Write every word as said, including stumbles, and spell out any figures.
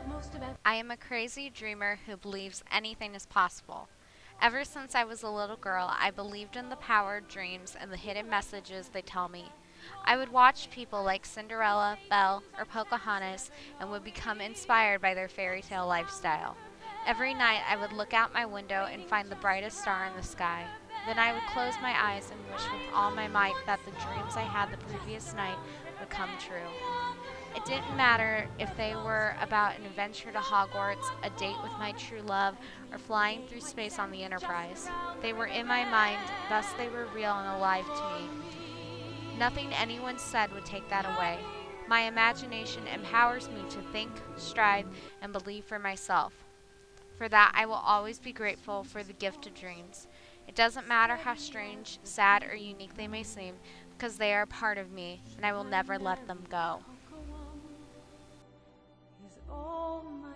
I am a crazy dreamer who believes anything is possible. Ever since I was a little girl, I believed in the power of dreams and the hidden messages they tell me. I would watch people like Cinderella, Belle, or Pocahontas and would become inspired by their fairy tale lifestyle. Every night I would look out my window and find the brightest star in the sky. Then I would close my eyes and wish with all my might that the dreams I had the previous night would come true. It didn't matter if they were about an adventure to Hogwarts, a date with my true love, or flying through space on the Enterprise. They were in my mind, thus they were real and alive to me. Nothing anyone said would take that away. My imagination empowers me to think, strive, and believe for myself. For that, I will always be grateful for the gift of dreams. It doesn't matter how strange, sad, or unique they may seem, because they are a part of me, and I will never let them go. Is all my